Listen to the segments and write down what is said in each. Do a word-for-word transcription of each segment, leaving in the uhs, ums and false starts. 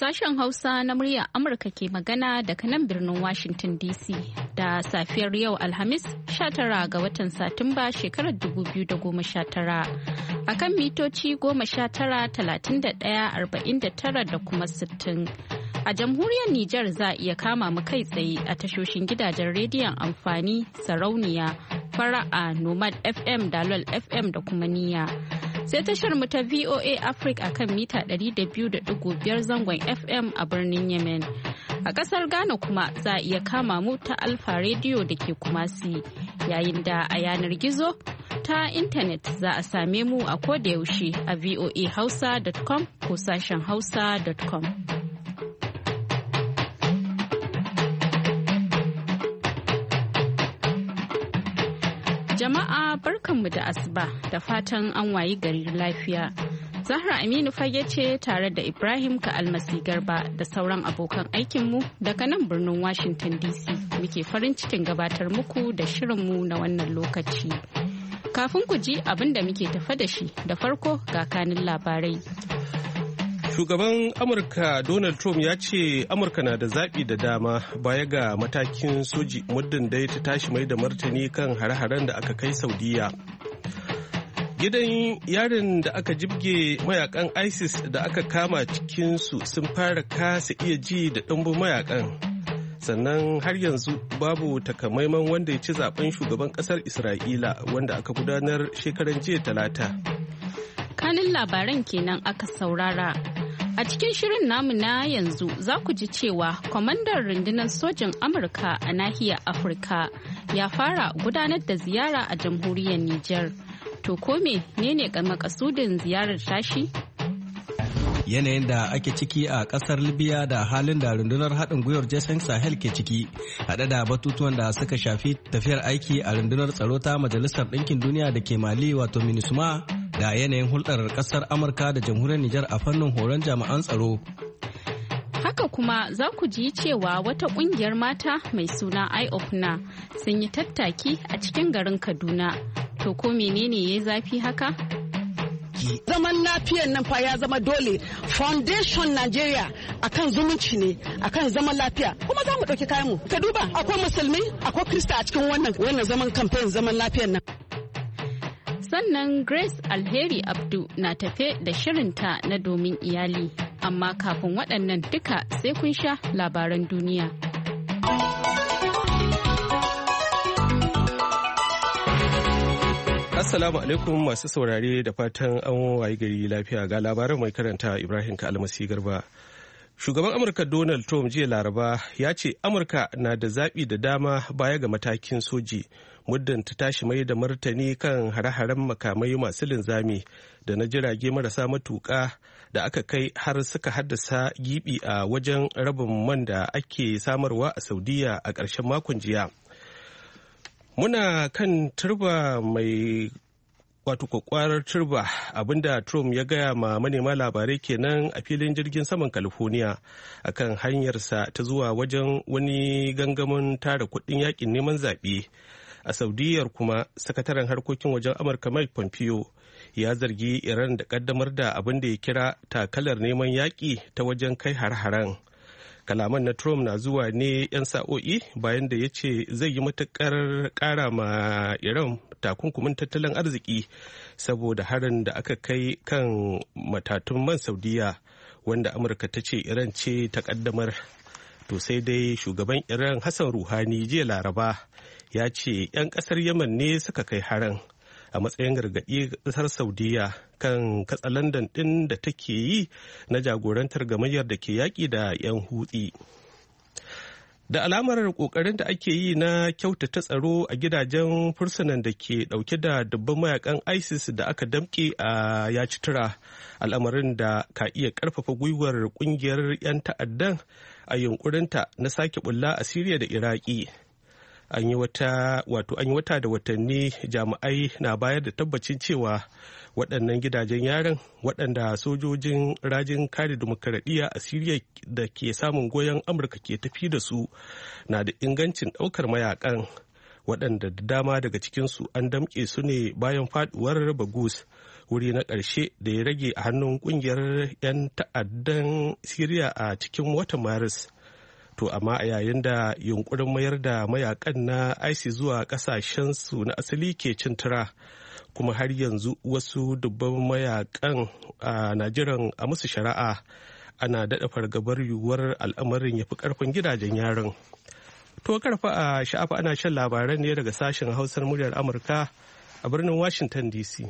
Sashen Hausa na muryar Amurka ke magana daga nan birnin Washington D C da safiyar yau Alhamis sha tara ga watan Satumba shekarar dubu biyu da goma sha tara. A kan mitoci goma sha tara, talatin da ɗaya, arba'in da tara da kuma sittin. A jamhuriyar Nijar za a iya kama mu kai tsaye a tashoshin gidajen rediyon amfani, sarauniya, fara'a, Nomad F M, Dalol F M da kuma niyya. Sai tashar mu ta V O A Africa akan mita ɗari da biyu da ɗigo biyar zangon F M a birnin Yemen. A ƙasar Ghana kuma za a iya kama mu ta Alfa Radio da ke Kumasi, yayin da a yanar gizo ta intanet za a same mu a koda yaushe a voa hausa dot com ko sashen hausa dot com. Jama'a barkanmu da asuba da fatan an wayi gari lafiya. Zahra Aminu fage ce tare da Ibrahim Ka'almasi Garba da sauran abokan aikinmu daga nan birnin Washington D C muke farin cikin gabatar muku da shirinmu na wannan lokaci. Kafin ku ji abin da muke tafa da shi da farko ga kanin labarai. Shugaban Amurka Donald Trump ya ce Amurka na da zaɓi da dama baya ga matakin soji muddin dai ta tashi mai da martani kan hare-haren da aka kai Saudiya. Gidan yarin da aka jibge mayakan ISIS da aka kama cikinsu sun fara kasa iya ji da ɗumbin mayakan. Sannan har yanzu babu takamaiman wanda ya ci zaben shugaban ƙasar Isra'ila wanda aka gudanar shekaran jiya Talata. Kanin labaran kenan aka saurara. A cikin shirin namu na yanzu za ku ji cewa kwamandan rundunar sojin Amurka a nahiyar Afirka ya fara gudanar da ziyara a jamhuriyar Nijar. To ko me ne makasudin ziyarar tashi? Yanayin da ake ciki a kasar Libya da halin da rundunar haɗin gwiwar Jason Sahel ke ciki, haɗe da batutuwan da suka shafi tafiyar aiki a rundunar tsaro ta Majalisar Ɗinkin Duniya da ke Mali wato MINUSMA, da yanayin hulɗar ƙasar Amurka da jamhuriyar Nijar a fannin horon jami'an tsaro. Haka kuma za ku ji cewa wata ƙungiyar mata mai suna Eye Opener sun yi tattaki a cikin garin Kaduna. To ko menene ya zafi haka? Zaman lafiyar nan fa ya zama dole. Foundation Nigeria akan zumunci ne, akan zaman lafiya. Kuma za mu ɗauki kayan mu. Ka duba, akwai musulmi, akwai Krista a cikin wannan wannan zaman campaign zaman lafiyar nan. Sannan Grace Alheri Abdu na tafe da shirinta na domin iyali. Amma kafin waɗannan duka sai kun sha labaran duniya. Assalamu alaikum masu saurare da fatan an wayi gari lafiya ga labaran mai karanta Ibrahim Ka'almasi Garba. Shugaban Amurka Donald Trump jiya Laraba ya ce Amurka na da zaɓi da dama baya ga matakin soji muddin ta tashi mai da martani kan hare-haren makamai masu linzami da na jirage marasa matuƙa da aka kai har suka haddasa gibi a wajen rabin man da ake samarwa a Saudiya a ƙarshen makon jiya. Muna kan turba mai wato kwakwarar turba abinda Trump ya gaya ma manema labarai kenan a filin jirgin saman California akan hanyarsa ta zuwa wajen wani gangamin tara kuɗin yakin neman zaɓe. A Saudiyar kuma sakataren harkokin wajen Amurka Mike Pompeo ya zargi Iran da kaddamar da abin da ya kira takalar neman yaƙi ta wajen kai har-haren. Kalaman na Trump na zuwa ne 'yan sa'o'i bayan da ya ce zai yi matuƙar ƙara ma Iran takunkumin tattalin arziki saboda harin da aka kai kan matatun man Saudiya wanda Amurka ta ce Iran ce ta ƙaddamar. To sai dai shugaban Iran Hassan Rouhani jiya Laraba ya ce 'yan ƙasar Yemen ne suka kai harin a matsayin gargaɗi ƙasar Saudiya kan katsalandan ɗin da take yi na jagorantar gamayyar da ke yaƙi da 'yan hutsi. Da alamar ƙoƙarin da ake yi na kyautata tsaro a gidajen fursunan da ke ɗauke da dubban mayakan ISIS da aka damƙe a ya ci tura, al'amarin da ka iya ƙarfafa gwiwar ƙungiyar 'yan ta'addan a yunƙurinta na sake bulla a Siriya da Iraki. An yi wata wato an yi wata da watanni jami'ai na bayar da tabbacin cewa waɗannan gidajen yarin waɗanda sojojin rajin kare demokaradiyya a Siriya da ke samun goyon Amurka ke tafi da su na da ingancin ɗaukar mayakan waɗanda da dama daga cikinsu an damƙe su ne bayan faɗuwar Bagus wuri na ƙarshe da ya rage a hannun ƙungiyar 'yan ta'addan Siriya a cikin watan Maris. To amma a yayin da yunkurin mayar da mayakan na ISIS zuwa ƙasashensu na asali ke cin tura, kuma har yanzu wasu dubban mayakan a Najeriya a musu shari'a, ana daɗa fargabar yiwuwar al'amarin ya fi ƙarfin gidajen yaron. To karfa a sha'afa ana shan labaran ne daga sashen Hausar muryar Amurka a birnin Washington D C.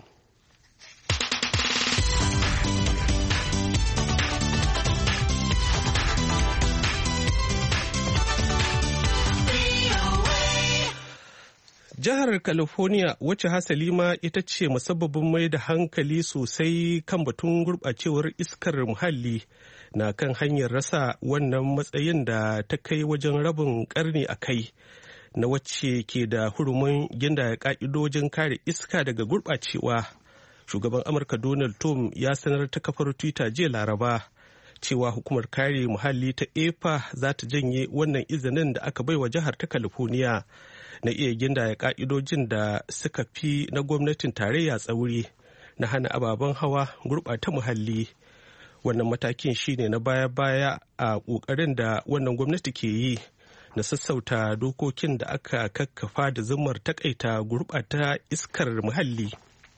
Jihar California, wacce hasali ma ita ce musabbabin mai da hankali sosai kan batun gurɓacewar iskar muhalli, na kan hanyar rasa wannan matsayin da ta kai wajen rabin ƙarni a kai, na wacce ke da hurumin ginda ƙa'idojin kare iska daga gurɓacewa. Shugaban Amurka Donald Trump ya sanar ta kafar Twitter jiya Laraba cewa hukumar kare muhalli ta E P A za ta janye wannan izinin da aka baiwa jihar ta California na iya gindaya ka'idojin da suka fi na gwamnatin tarayya tsauri na hana ababen hawa gurɓata muhalli. Wannan matakin shine na baya-baya a ƙoƙarin da wannan gwamnati ke yi na sassauta dokokin da aka kakkafa da zumar takaita gurɓata iskar muhalli.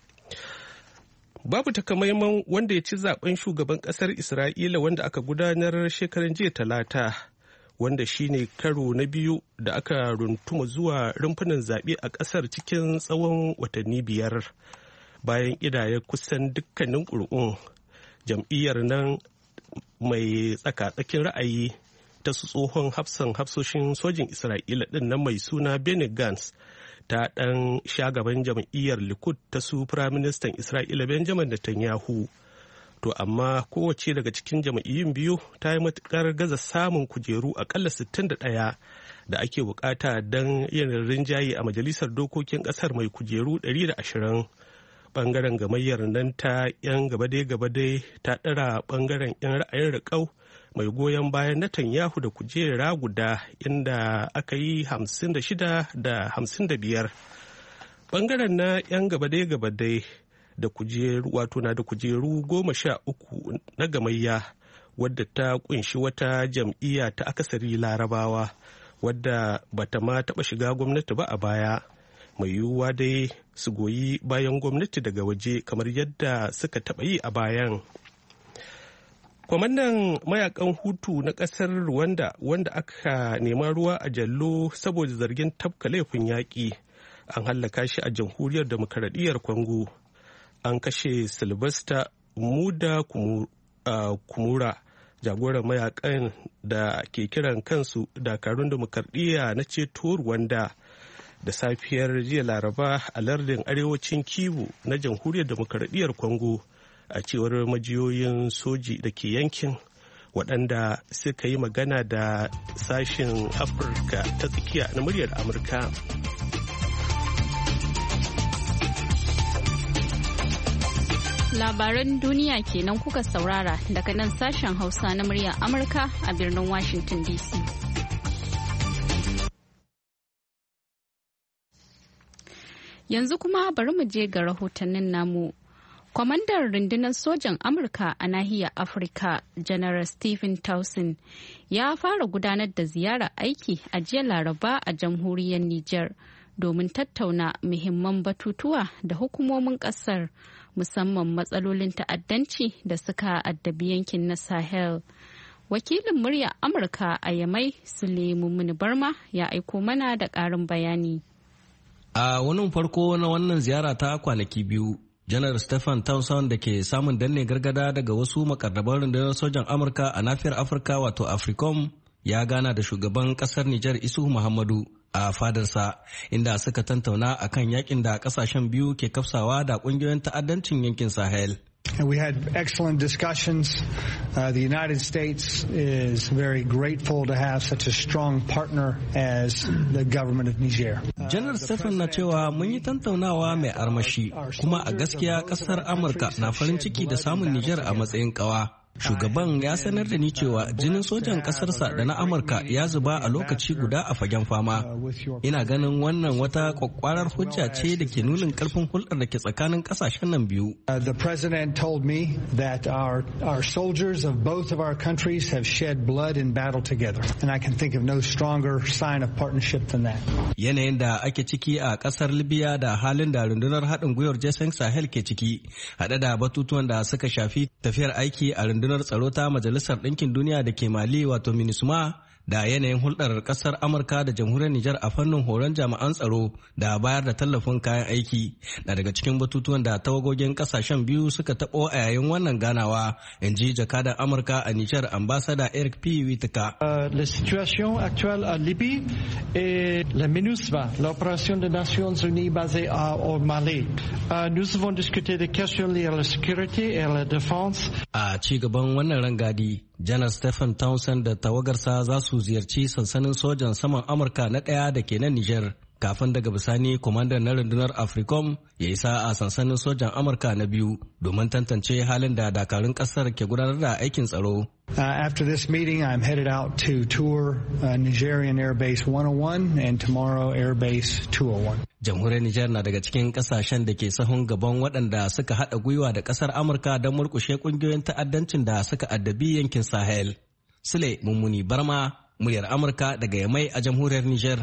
Babu takamaiman wanda ya ci zaben shugaban ƙasar Isra'ila wanda aka gudanar shekaran jiya Talata, wanda shine karo na biyu da aka runtuma zuwa rumfunan zaɓe a ƙasar cikin tsawon watanni biyar. Bayan ƙidaya kusan dukkanin ƙuri'un, jam'iyyar nan mai tsaka-tsakin ra'ayi ta su tsohon hafsan hafsoshin sojin Isra'ila ɗin nan mai suna Benny Gantz ta ɗan shagaban jam'iyyar Likud ta su Firaministan Isra'ila Benjamin Netanyahu. To amma kowace daga cikin jam'iyyun biyu ta yi matuƙar gaza samun kujeru aƙalla sittin da ɗaya da ake bukata don yin rinjaye a majalisar dokokin ƙasar mai kujeru ɗari da ashirin. Ɓangaren gamayyar nan ta 'yan gabadai-gabadai ta ɗara ɓangaren 'yan ra'ayin riƙau mai goyon bayan Netanyahu da kujera guda, inda aka yi hamsin da shida da hamsin da biyar. Ɓangaren na 'yan gabadai-gabadai da kujeru wato na da kujeru goma sha uku na gamayya, wadda ta kunshi wata jam'iyya ta akasari larabawa wadda bata ma taɓa shiga gwamnati ba a baya. Mai yiwuwa dai su goyi bayan gwamnati daga waje kamar yadda suka taɓa yi a bayan. Kwamandan mayakan Hutu na ƙasar Rwanda, wanda aka nema ruwa a jallo saboda zargin tafka laifin yaƙi, an hallaka shi a jamhuriyar demokaradiyyar Congo. An kashe Sylvester Muda Kumura, jagoran mayakan da ke kiran kansu dakarun demokaradiyya na ceto Rwanda, da safiyar jiya Laraba a lardin arewacin Kivu na jamhuriyar demokaradiyyar Congo, a cewar majiyoyin soji da ke yankin, waɗanda suka yi magana da sashen Afirka ta tsakiya na muryar Amurka. Labaran duniya kenan kuka saurara daga nan sashen Hausa na muryar Amurka a birnin Washington D C. Yanzu kuma bari mu je ga rahotannin namu. Kwamandan rundunar sojan Amurka a nahiyar Afirka, General Stephen Townsend, ya fara gudanar da ziyarar aiki a jiya Laraba a jamhuriyar Nijar domin tattauna muhimman batutuwa da hukumomin kasar, musamman matsalolin ta'addanci da suka addabi yankin na Sahel. Wakilin muryar Amurka a Yamai, Suleiman Barma, ya aiko mana da ƙarin bayani. A wani farko na wannan ziyara ta kwanaki biyu, Janar Stephen Townsend da ke samun danne gargada daga wasu makarraban rundunar sojan Amurka a nafiyar Afirka wato AFRICOM, ya gana da shugaban kasar Nijar Isuhu Muhammadu a fadarsa, inda suka tantauna akan yakin da kasashen biyu ke kafsawa da kungiyoyin ta'addancin yankin Sahel. And we had excellent discussions. Uh, the United States is very grateful to have such a strong partner as the government of Niger. Janar Stephen na cewa mun yi tantaunawa mai armashi, kuma a gaskiya kasar Amurka na farin ciki da samun Niger a matsayin kawa. Shugaban ya sanar da ni cewa jinin sojan ƙasarsa da na Amurka ya zuba a lokaci guda a fagen fama. Ina ganin wannan wata kwakwarar hujja ce da ke nunin ƙarfin hulɗar da ke tsakanin ƙasashen nan biyu. The president told me that our our soldiers of both of our countries have shed blood in battle together, and I can think of no stronger sign of partnership than that. Yanayin da ake ciki a ƙasar Libya da halin da rundunar haɗin gwiwar G S Sahel ke ciki, haɗe da batutuwan da suka shafi tafiyar aiki a rundunar tsaro ta Majalisar Ɗinkin Duniya da ke Mali wato MINUSMA, da yanayin hulɗar ƙasar Amurka da jamhuriyar Nijar a fannin horon jami'an tsaro da bayar da tallafin kayan aiki na daga cikin batutuwan da tawagogin ƙasashen biyu suka taɓo a yayin wannan ganawa, in ji jakadan Amurka a Nijar ambassador Eric P. Witika. Uh, la situation actuelle en Libye et la MINUSMA, l'opération des Nations Unies basée à, au Mali. Uh, nous avons discuté des questions liées à la sécurité et à la défense. A ci gaban wannan rangadi, Janar Stephen Townsend da tawagarsa za su ziyarci sansanin sojan saman Amurka na ɗaya da ke nan Nijar. Kafin daga bisani kwamandan na rundunar Africom ya isa a sansanin sojan Amurka na biyu domin tantance halin da dakarun ƙasar ke gudanar da aikin tsaro. Uh, after this meeting, I'm headed out to tour uh, Nigerian Air Base one oh one and tomorrow Air Base two oh one. Jamhuriyar Nijar na daga cikin kasashen da ke sahun gaban waɗanda suka haɗa gwiwa da ƙasar Amurka don murƙushe ƙungiyoyin ta'addancin da suka addabi yankin Sahel. Sule Mummuni Barma, muryar Amurka daga Yamai a Jamhuriyar Nijar.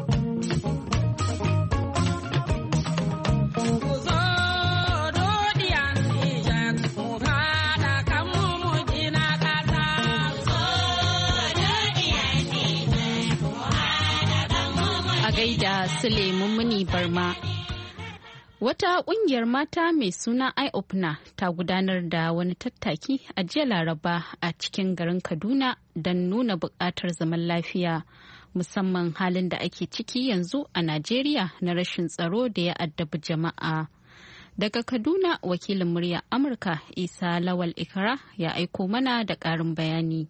Da Sule Mummuni Barma. Wata kungiyar mata mai suna Eye Opener ta gudanar da wani tattaki a jiya Laraba a cikin garin Kaduna don nuna buƙatar zaman lafiya, musamman halin da ake ciki yanzu a Najeriya na rashin tsaro da ya addabi jama'a. Daga Kaduna, wakilin murya Amurka Isa Lawal Ikra ya aiko mana da ƙarin bayani.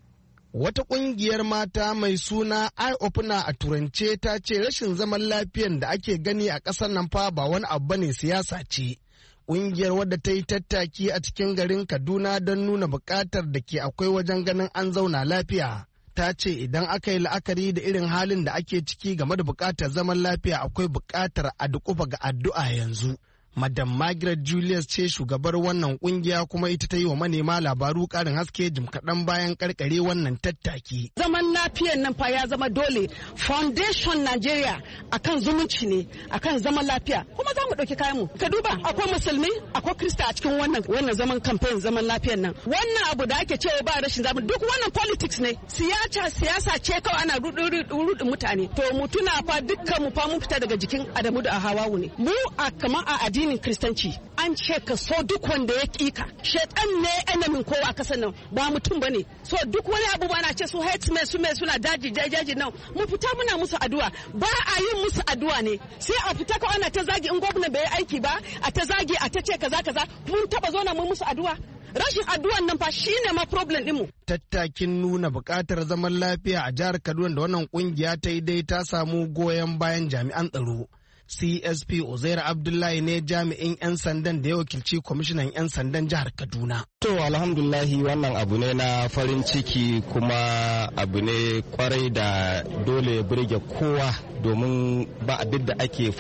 Wata ƙungiyar mata mai suna Eye Opener a turance ta ce rashin zaman lafiyan da ake gani a ƙasar nan fa ba wani abu bane siyasa ce. Ƙungiyar wadda ta yi tattaki a cikin garin Kaduna don nuna buƙatar da ke akwai wajen ganin an zauna lafiya. Ta ce idan aka yi la'akari da irin halin da ake ciki game da buƙatar zaman lafiya akwai buƙatar a duƙufa ga addu'a yanzu. Madam Margaret Julius ce shugabar wannan kungiya kuma ita ta yi wa manema labaru karin haske jim kaɗan bayan karkare wannan tattaki. Zaman lafiyan nan fa ya zama dole. Foundation Nigeria akan zumunci ne, akan zaman lafiya. Kuma za mu ɗauki kayan mu. Ka duba akwai musulmi, akwai krista a cikin wannan wannan zaman campaign zaman lafiyan nan. Wannan abu da ake cewa ba rashin zaman duk wannan politics ne. Siyasa siyasa ce kawai ana rudin mutane. To mu tuna fa dukkan mu fa mun fita daga jikin Adamu da Hawawu ne. Mu a kamar a addinin Kiristanci an ce ka so duk wanda ya kika. Shetan ne enemin kowa a kasan nan ba mutum bane. So duk wani abu ba na ce su hate me su me suna daji daji nan. Mu fita muna musu addu'a. Ba a yin musu addu'a ne. Sai a fita kawai ana ta zagi in gwamnati bai aiki ba, a ta zagi a ta ce kaza kaza. Mun taba zo na mun musu addu'a. Rashin addu'an nan fa shine ma problem ɗinmu. Tattakin nuna buƙatar zaman lafiya a jihar Kaduna da wannan kungiya ta yi dai ta samu goyon bayan jami'an tsaro. C S P Uzair Abdullahi ne jami'in 'yan sandan da ya wakilci kwamishinan 'yan sandan jihar Kaduna. To alhamdulahi wannan abu ne na farin ciki kuma abu ne kwarai da dole ya burge kowa domin ba abin da ake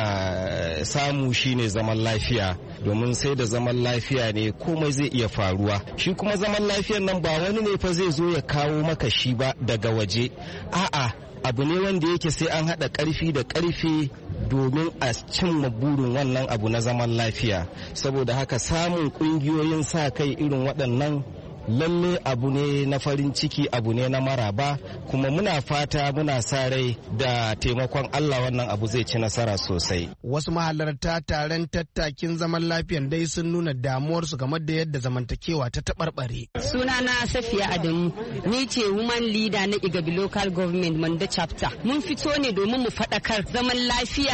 fata samu shine zaman lafiya domin sai da zaman lafiya ne komai zai iya faruwa. Shi kuma zaman lafiyan nan ba wani ne fa zai zo ya kawo maka shi ba daga waje. A'a abu ne wanda yake sai an haɗa ƙarfi da ƙarfi domin a cimma burin wannan abu na zaman lafiya. Saboda haka samun ƙungiyoyin sa kai irin waɗannan lalle abu ne na farin ciki, abu ne na maraba, kuma muna fata muna sa rai da taimakon Allah wannan abu zai ci nasara sosai. Wasu mahalarta taron tattakin zaman lafiyan dai sun nuna damuwarsu game da yadda zamantakewa ta taɓarɓare. Sunana Safiya Adamu, ni ce woman leader na Igabi Local Government Manda Chapter. Mun fito ne domin mu faɗakar zaman lafiya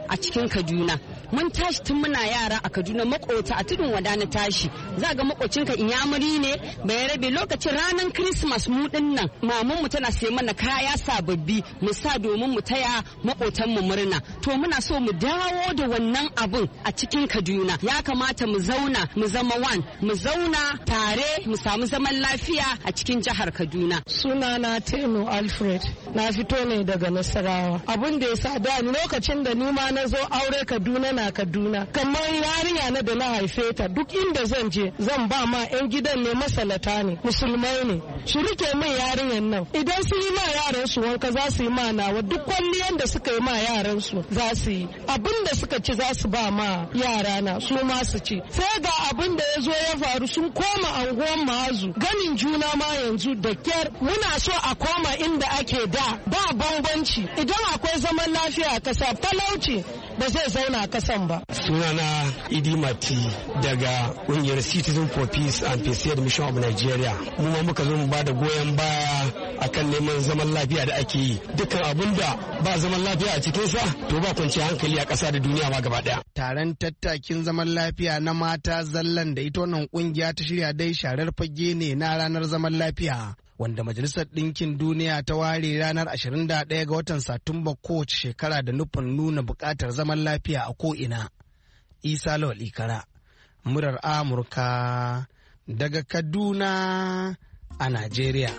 a cikin Kaduna. Mun tashi tun muna yara a Kaduna, makota a tudun wada na tashi. Za ga makocinka inyamuri ne, bai rabe lokacin ranar Christmas mu din nan maman mu tana siya mana kaya sababbi mu sa domin mu taya makotan mu murna. To muna so mu dawo da wannan abun a cikin Kaduna. Ya kamata mu zauna mu zama one, mu zauna tare mu samu zaman lafiya a cikin jihar Kaduna. Sunana Teno Alfred, na fito ne daga Nasarawa. Abun da ya sa da lokacin da ni ma na zo aure Kaduna na Kaduna, kamar yarinya na da na haife ta, duk inda zan je zan ba ma 'yan gidan ne masalata ne, musulmai ne, su rike min yarinyan nan. Idan su yi ma yaran su wanka za su yi ma nawa, duk kwalliyan da suka yi ma yaran su za su yi. Abin da suka ci za su ba ma yara na su ma su ci. Sai ga abin da ya zo ya faru sun koma anguwan Ma'azu, ganin juna ma yanzu da kyar. Muna so a koma inda ake da, ba bambanci. Idan akwai zaman lafiya a kasa, talauci ba zai zauna a kasan ba. Sunana Idi Mati daga ƙungiyar Citizen for Peace and Peace Mission of Nigeria. Mu ma muka zo mu ba da goyon baya akan neman zaman lafiya da ake yi. Dukkan abin da ba zaman lafiya a cikinsa to ba kwanciyar hankali a ƙasa da duniya ma gaba ɗaya. Taron tattakin zaman lafiya na mata zallan da ita wannan ƙungiya ta shirya dai sharar fage ne na ranar zaman lafiya, wanda Majalisar Ɗinkin Duniya ta ware ranar ashirin da ɗaya ga watan Satumba kowace shekara da nufin nuna buƙatar zaman lafiya a ko'ina. Isa Lawal Ikara, murar Amurka daga Kaduna a Najeriya.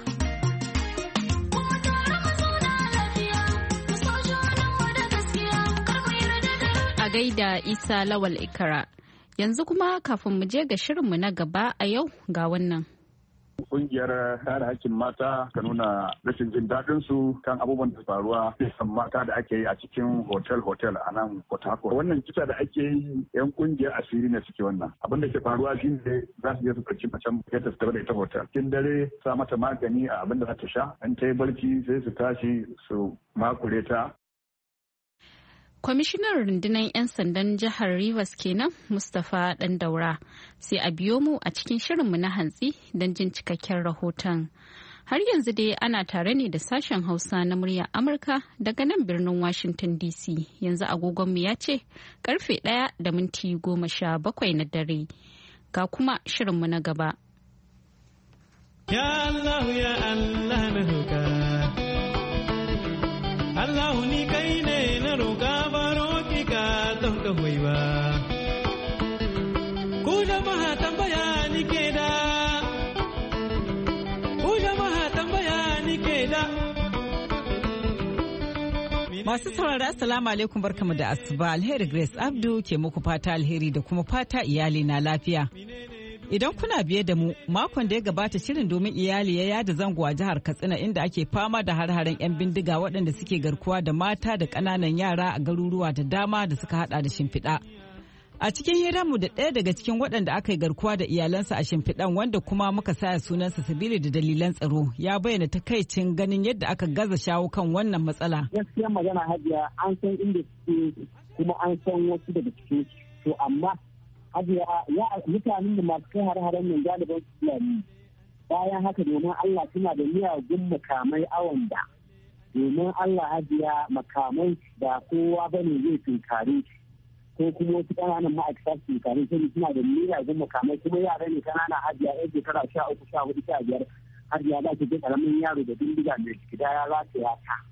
A gaida Isa Lawal Ikara. Yanzu kuma kafin mu je ga shirinmu na gaba a yau ga wannan. Kungiyar kare hakkin mata ta nuna rashin jin daɗin su kan abubuwan da faruwa kisan mata da ake yi a cikin hotel-hotel a nan Port Harcourt. Wannan kisa da ake yi yan kungiyar asiri ne suke wannan. Abin da ke faruwa shi ne za su je su ɗauki macen ya ta tafi da ita hotel. Cikin dare sa mata magani a abin da za ta sha. In ta yi barci sai su tashi su makure ta. Kwamishinan rundunar 'yan sandan jihar Rivers kenan Mustapha Dandaura, sai a biyo mu a cikin shirinmu na hantsi don jin cikakken rahoton. Har yanzu dai ana tare ne da sashen Hausa na muryar Amurka daga nan birnin Washington D C. Yanzu agogonmu ya ce karfe ɗaya da minti goma sha bakwai na dare. Ga kuma shirinmu na gaba. Ya Allah ya Allah na roƙa. Allah ni kai ne na roƙa. Ba. Ku jama'a tambaya ni ke da, ku jama'a tambaya ni ke da. Masu saurara assalamu alaikum barkamu da asuba, Alheri Grace Abdu ke muku fata alheri da kuma fata iyali na lafiya. Idan kuna biye da mu, makon da ya gabata shirin domin iyali ya yada zango a jihar Katsina inda ake fama da har-haren 'yan bindiga waɗanda suke garkuwa da mata da ƙananan yara a garuruwa da dama da suka hada da Shimfiɗa. A cikin hiranmu da ɗaya daga cikin waɗanda aka yi garkuwa da iyalansa a Shimfiɗan wanda kuma muka saya sunansa sabili da dalilan tsaro ya bayyana takaicin ganin yadda aka gaza shawo kan wannan matsala. Gaskiya magana Hajiya, an san inda suke kuma an san wasu daga cikin su, amma Hajiya ya mutanen da masu kai har-haren nan galiban su Fulani. Bayan haka domin Allah suna da miyagun makamai awon da domin Allah Hajiya makamai da kowa bane zai tunkare shi. Ko kuma wasu ƙananan ma'aikata su kare sai suna da miyagun makamai kuma yara ne ƙanana Hajiya yan shekara sha uku sha hudu sha biyar Hajiya za ki ga ƙaramin yaro da bindiga mai gida ya za ta ya ta.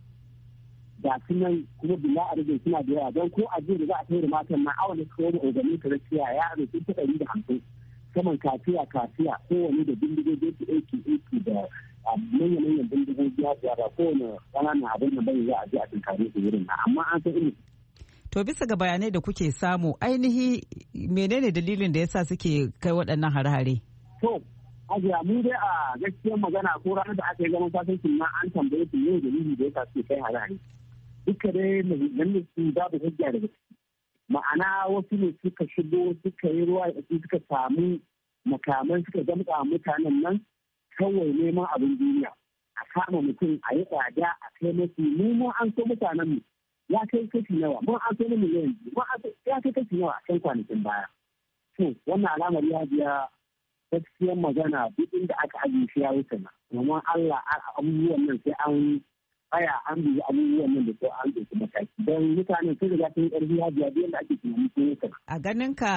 Da sunan kuma bila arzikin suna da yawa don ko a jiya da za a kai da matan na awon da suka wani organin ta rakiya yaro sun ta ɗari da hamsin saman kafiya kafiya kowane da bindigogi su aiki aiki da manya-manyan bindigogi Hajiya da kowane ƙananan abin da bai za a je a tunkare su wurin na amma an san irin. To bisa ga bayanai da kuke samu ainihi menene dalilin da yasa suke kai waɗannan hare-hare? To, Hajiya mu dai a gaskiyar magana ko ranar da aka yi ganin sasancin ma an tambaye su ne dalili da yasa suke kai hare-hare. Duka dai muhimman su babu hujja daga ciki. Ma'ana wasu ne suka shigo suka yi ruwa da suka samu makaman suka zamka mutanen nan kawai neman abin duniya. A kama mutum a yi tsada a kai masu mu ma an so mutanen mu. Ya kai kashi nawa mun an sai miliyan mun an ya kai kashi nawa a kan kwanakin baya to wannan alamar ya biya gaskiyar magana duk inda aka ajiye shi ya wuce na domin Allah abubuwan nan sai an tsaya an bi abubuwan nan da ko an ɗauki mataki don mutanen sun riga sun ƙarfi hajiya da yadda ake tunani sun yi. A ganin ka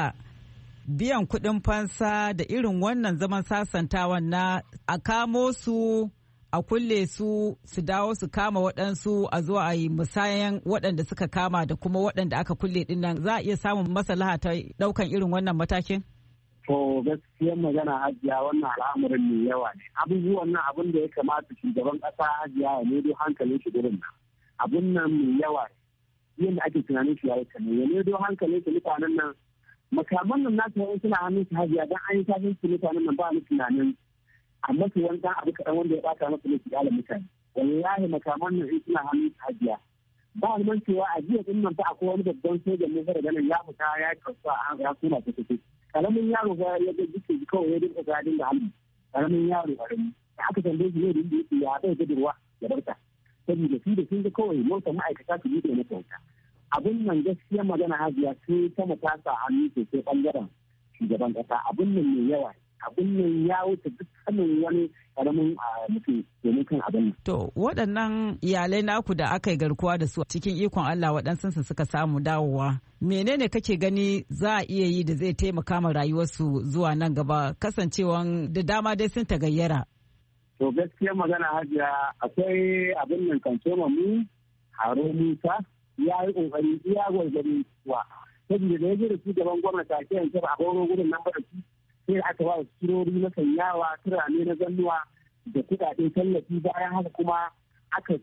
biyan kuɗin fansa da irin wannan zaman sasantawan na a kamo su a kulle su su dawo su kama waɗansu a zuwa a yi musayan waɗanda suka kama da kuma waɗanda aka kulle ɗin nan za a iya samun maslaha ta ɗaukan irin wannan matakin? To gaskiyar magana hajiya wannan al'amarin mai yawa ne. Abubuwan nan abin da ya kamata shugaban ƙasa hajiya ya nedo hankalin shi gurin nan. Abun nan mai yawa ne. Yadda ake tunanin shi ya yi kane. Ya nedo hankalin shi mutanen nan. Makaman nan nasu yawan suna hannun shi hajiya don an yi tashin su mutanen nan ba ni tunanin. Amma su wani ɗan abu kaɗan wanda ya ɓata masa ne su ƙyale mutane. Wallahi makaman nan in suna hannun shi hajiya. Ba man cewa a jiya ɗin nan fa akwai wani babban sojan ne daga nan ya fita ya kasuwa an ya kuma ta tafi. Karamin yaro ga ya ga duka kawai ya dinka gadin da hannu. Karamin yaro karami. Da aka tambaye shi ne da yake ya bai da ruwa ya barka. Saboda shi da sun ga kawai mota ma'aikata su bude mata wuta. Abun nan gaskiya magana hajiya sai ta matasa hannu sosai bangaren shugaban kasa. Abun nan mai yawa. Abun nan ya wuce duk sanin wani karamin mutum domin kan abin nan. To waɗannan iyalai naku da aka yi garkuwa da su cikin ikon Allah waɗansu suka samu dawowa. Menene kake gani za a iya yi da zai taimaka ma rayuwarsu zuwa nan gaba kasancewan da dama dai sun tagayyara? To gaskiya magana hajiya akwai abin nan kan soma mu haro Musa ya yi kokari iya gwargwari wa saboda da ya je da shugaban gwamnati a kiyan a horo gudun nan ba da su sai aka ba su kirori na sanyawa turane na zannuwa da kuɗaɗen tallafi bayan haka kuma aka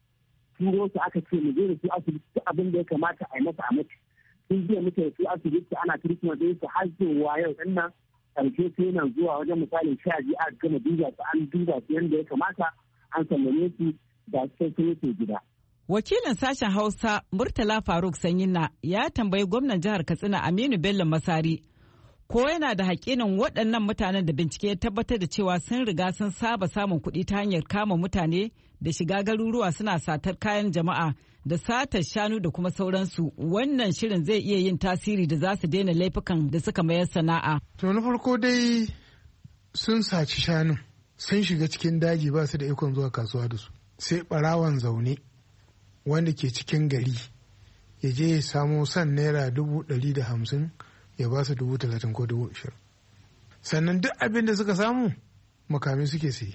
turo su aka ce mu je da su asibiti abin da ya kamata a yi masa a mace sun biya muke su asibiti ana kirkima da su har zuwa yau ɗin nan ƙarshe sai yana zuwa wajen misalin sha biyu a gama duba su an duba su yadda ya kamata an sallame su da sai sun yi gida. Wakilin sashen Hausa Murtala Faruk Sanyinna ya tambayi gwamnan jihar Katsina Aminu Bello Masari ko yana da haƙinin waɗannan mutanen da bincike ya tabbatar da cewa sun riga sun saba samun kuɗi ta hanyar kama mutane da shiga garuruwa suna satar kayan jama'a da satar shanu da kuma sauransu wannan shirin zai iya yin tasiri da za su daina laifukan da suka mayar sana'a. To na farko dai sun saci shanu sun shiga cikin daji ba su da ikon zuwa kasuwa da su sai ɓarawan zaune wanda ke cikin gari ya je ya samo san naira dubu ɗari da hamsin ya ba su dubu talatin ko dubu ashirin sannan duk abin da suka samu makami suke sayi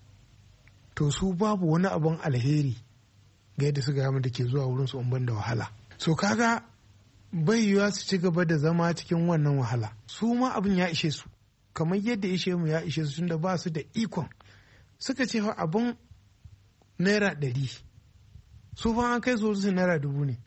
to su babu wani abin alheri ga yadda suka yamma da ke zuwa wurin su umban da wahala so kaga bai yiwuwa su ci gaba da zama cikin wannan wahala su ma abin ya ishe su kamar yadda ishe mu ya ishe su tunda ba su da ikon suka ce fa abin naira ɗari su fa an kai su su naira dubu ne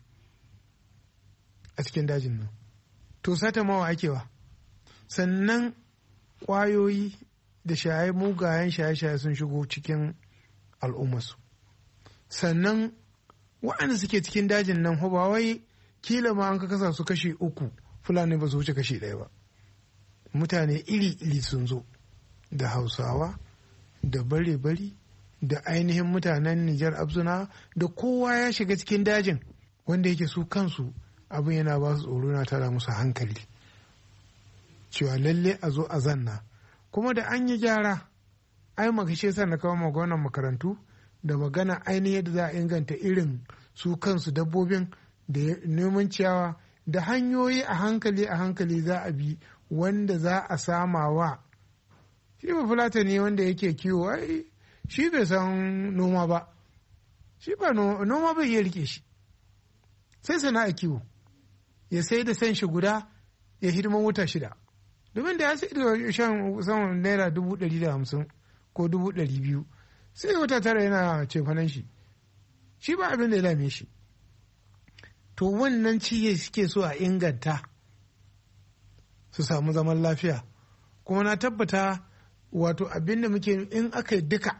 a cikin dajin nan to sata mawa akewa sannan kwayoyi da shaye mugayen shaye-shaye sun shigo cikin al'ummarsu sannan waɗanda suke cikin dajin nan ba wai kila ma an ka kasa su kashi uku fulani ba su wuce kashi ɗaya ba mutane iri-iri sun zo da hausawa da bare-bari da ainihin mutanen Nijar Abzuna da kowa ya shiga cikin dajin wanda yake su kansu abin yana ba su tsoro na tara musu hankali cewa lalle a zo a zanna kuma da an yi gyara ai makashe sa na kawo maganar makarantu da magana ainihin yadda za a inganta irin su kansu dabbobin da neman ciyawa da hanyoyi a hankali a hankali za a bi wanda za a sama wa shi ba fulata ne wanda yake kiwo ai shi bai san noma ba shi ba noma bai iya rike shi sai sana'a kiwo ya sai da san shi guda ya hidiman wata shida domin da ya sai da shan saman naira dubu ɗari da hamsin ko dubu ɗari biyu sai wata tara yana cefanen shi shi ba abin da ya dame shi to wannan ciye suke so a inganta su samu zaman lafiya kuma na tabbata wato abin da muke in aka yi duka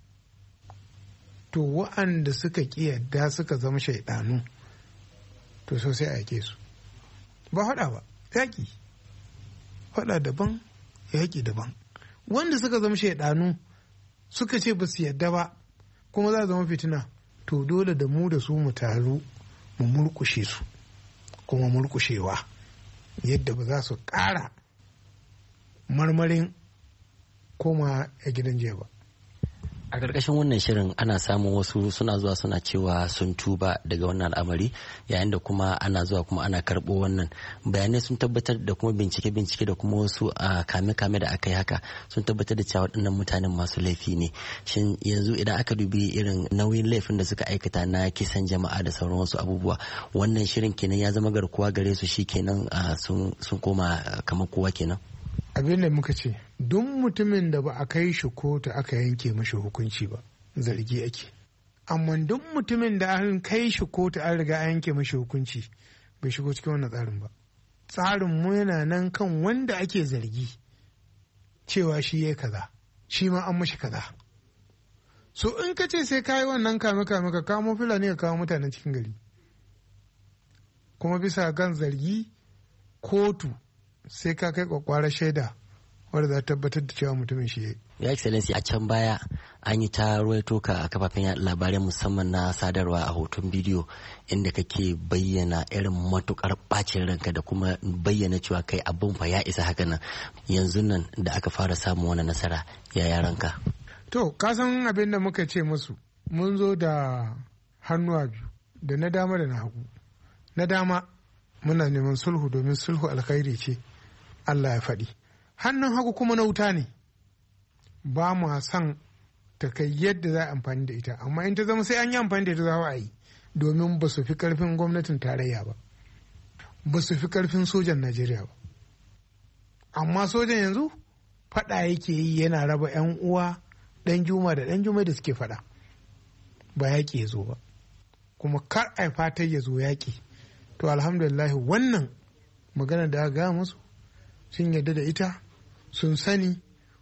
to wa'anda suka yadda suka zama shaidanu to sosai a yake su ba haɗa ba yaƙi haɗa daban yaƙi daban wanda suka zama shaidanu suka ce ba su yadda ba kuma za zama fitina to dole da mu da su mu taru mu murkushe su kuma murkushewa yadda ba za su ƙara marmarin koma a gidan jiya ba. A ƙarƙashin wannan shirin ana samun wasu suna zuwa suna cewa sun tuba daga wannan al'amari, yayin da kuma ana zuwa kuma ana karɓo wannan bayanai sun tabbatar da kuma bincike-bincike da kuma wasu a kame-kame da aka yi haka sun tabbatar da cewa waɗannan mutanen masu laifi ne. Shin yanzu idan aka dubi irin nauyin laifin da suka aikata na kisan jama'a da sauran wasu abubuwa, wannan shirin kenan ya zama garkuwa gare su, shi kenan sun koma kamar kowa kenan? Abin da muka ce duk mutumin da ba a kai shi kotu aka yanke mashi hukunci ba zargi ake, amma duk mutumin da an kai shi kotu an riga an yanke mashi hukunci bai shigo cikin wannan tsarin ba. Tsarin mu yana nan kan wanda ake zargi cewa shi ya kaza, shi ma an mashi kaza. So in ka ce sai kayi wannan kame kame ka kamo Fulani ka kawo mutanen cikin gari, kuma bisa kan zargi kotu sai ka kai kwakwarar shaida wadda za ta tabbatar da cewa mutumin shi ya ya excellency a can baya an yi ta ruwaito ka a kafafen yaɗa labarai musamman na sadarwa a hoton bidiyo inda kake bayyana irin matukar bacin ranka da kuma bayyana cewa kai abin fa ya isa haka nan. Yanzu nan da aka fara samun wani nasara ya yaranka? To ka san abin da muka ce musu, mun zo da hannuwa biyu, da na dama da na hagu. Na dama muna neman sulhu domin sulhu alkhairi ce Allah ya faɗi. Hannun hagu kuma na wuta ne, ba mu san ta kai yadda za a amfani da ita, amma in ta zama sai an yi amfani da ita za a yi, domin ba su fi karfin gwamnatin tarayya ba, ba su fi karfin sojan Najeriya ba. Amma sojan yanzu faɗa yake yi, yana raba 'yan uwa ɗan juma da ɗan juma da suke faɗa, ba yaƙi ya zo ba, kuma kar a fatar ya zo yaƙi. To alhamdulillah wannan magana da aka gaya musu sun yarda da ita, sun sani,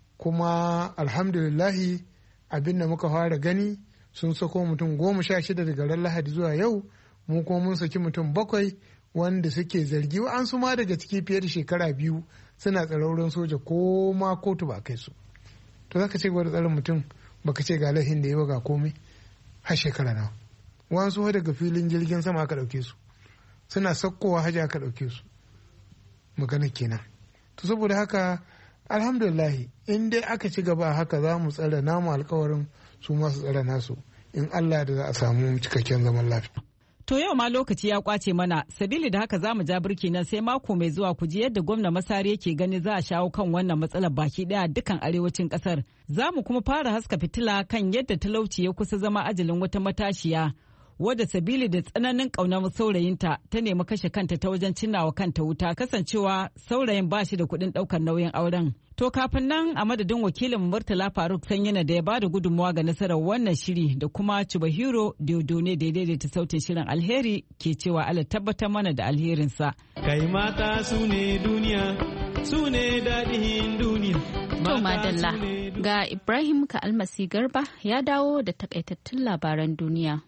kuma alhamdulillahi abin da muka fara gani sun sako mutum goma sha shida daga ran Lahadi zuwa yau, mu kuma mun saki mutum bakwai wanda suke zargi, an su ma daga ciki fiye da shekara biyu suna tsarauran soja ko ma kotu ba kai su. To zaka ce gwada tsarin mutum baka ce ga laifin da yi ga komai har shekara nawa. Wasu daga filin jirgin sama aka ɗauke su, suna sakkowa haji aka ɗauke su, magana kenan. To saboda haka alhamdulillahi in dai aka ci gaba haka za mu tsara namu alkawarin, su masu tsara nasu, in Allah da za a samu cikakken zaman lafiya. To yau ma lokaci ya kwace mana, sabili da haka za mu ja birki nan sai mako mai zuwa ku ji yadda gwamna Masari yake gani za a shawo kan wannan matsalar baki daya dukkan arewacin kasar. Za mu kuma fara haska fitila kan yadda talauci ya kusa zama ajalin wata matashiya wadda sabili da tsananin ƙaunar saurayinta ta nemi kashe kanta ta wajen cinnawa kanta wuta, kasancewa saurayin ba shi da kuɗin ɗaukar nauyin auren. To kafin nan a madadin wakilin Murtala Faruk Sanyina da ya ba da gudunmawa ga nasarar wannan shiri da kuma Chubahiro Diodone da ya daidaita sautin shirin, alheri ke cewa Allah tabbatar mana da alherinsa. Kai mata su ne duniya, su ne daɗin duniya. To madalla, ga Ibrahim ka almasi Garba ya dawo da takaitattun labaran duniya.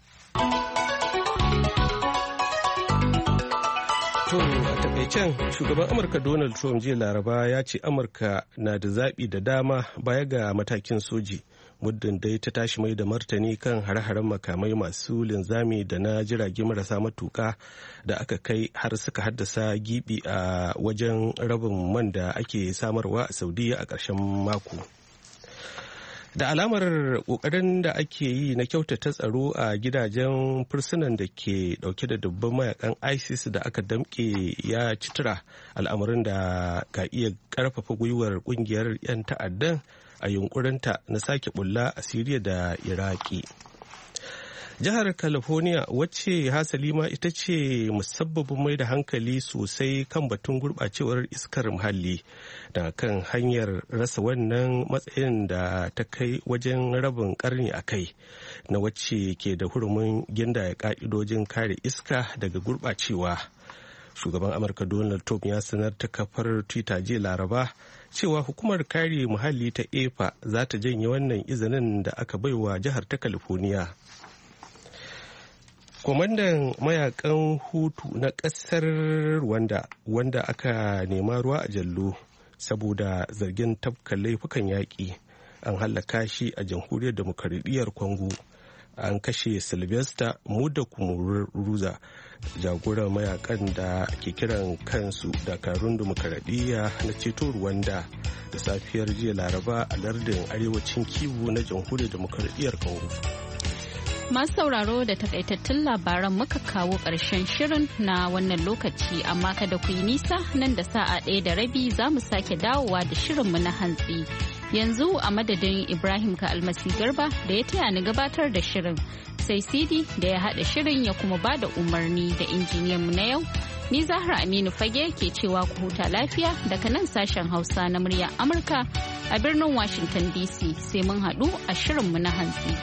To a takaicen shugaban Amurka Donald Trump jiya Laraba ya ce Amurka na da zaɓi da dama baya ga matakin soji, muddin dai ta tashi mai da martani kan hare-haren makamai masu linzami da na jirage marasa matuka da aka kai har suka haddasa gibi a wajen rabin man da ake samarwa a Saudiya a ƙarshen mako. Da alamar kokarin da ake yi na kyautata tsaro a gidajen fursunan da ke dauke da dubban mayakan ISIS da aka damke ya citira, al'amarin da ka iya karfafa gwiwar kungiyar 'yan ta'addan a yunkurinta na sake bulla a Siriya da Iraki. Jihar California wacce hasali ma ita ce musabbabin mai da hankali sosai kan batun gurɓacewar iskar muhalli, da kan hanyar rasa wannan matsayin da ta kai wajen rabin karni a kai, na wacce ke da hurumin gindaya ka'idojin kare iska daga gurɓacewa. Shugaban Amurka Donald Trump ya sanar ta kafar Twitter jiya Laraba cewa hukumar kare muhalli ta E P A za ta janye wannan izinin da aka baiwa jihar ta California. Kwamandan mayakan Hutu na ƙasar Rwanda, wanda aka nema ruwa a jallo saboda zargin tafka laifukan yaƙi, an hallaka shi a jamhuriyar demokaradiyyar Congo. An kashe Sylvester Muda Kumuruza, jagoran mayakan da ke kiran kansu dakarun demokaradiyya na ceto Rwanda da safiyar jiya Laraba a lardin arewacin Kivu na jamhuriyar demokradiyyar Congo. Masu sauraro da takaitattun labaran muka kawo ƙarshen shirin na wannan lokaci, amma kada ku yi nisa, nan da sa'a ɗaya da rabi za mu sake dawowa da shirinmu na hantsi. Yanzu a madadin Ibrahim ka almasi garba da ya taya ni gabatar da shirin, sai Sidi da ya haɗa shirin ya kuma ba da umarni da injiniyanmu na yau. Ni Zahra Aminu Fage ke cewa ku huta lafiya daga nan sashen Hausa na muryar Amurka a birnin Washington D C, sai mun haɗu a shirinmu na hantsi.